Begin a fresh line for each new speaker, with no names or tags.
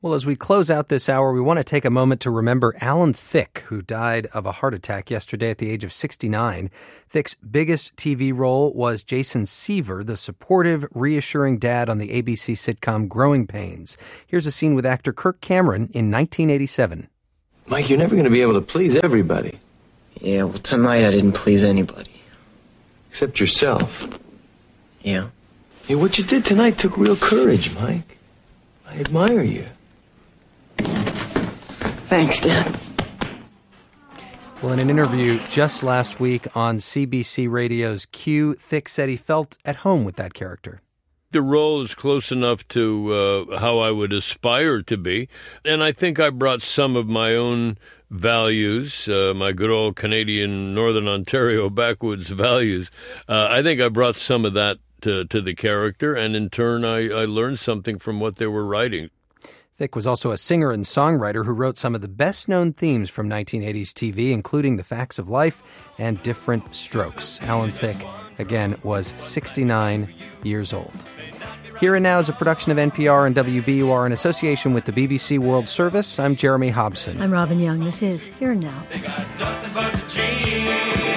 Well, as we close out this hour, we want to take a moment to remember Alan Thicke, who died of a heart attack yesterday at the age of 69. Thicke's biggest TV role was Jason Seaver, the supportive, reassuring dad on the ABC sitcom Growing Pains. Here's a scene with actor Kirk Cameron in 1987.
Mike, you're never going to be able to please everybody.
Yeah, well, tonight I didn't please anybody.
Except yourself.
Yeah?
Hey, what you did tonight took real courage, Mike. I admire you.
Thanks, Dad.
Well, in an interview just last week on CBC Radio's Q, Thicke said he felt at home with that character.
The role is close enough to how I would aspire to be, and I think I brought some of my own values, my good old Canadian Northern Ontario backwoods values. I think I brought some of that to the character, and in turn I learned something from what they were writing.
Thicke was also a singer and songwriter who wrote some of the best-known themes from 1980s TV, including The Facts of Life and Different Strokes. Alan Thicke, again, was 69 years old. Here and Now is a production of NPR and WBUR in association with the BBC World Service. I'm Jeremy Hobson.
I'm Robin Young. This is Here and Now.
They got nothing but the jeans.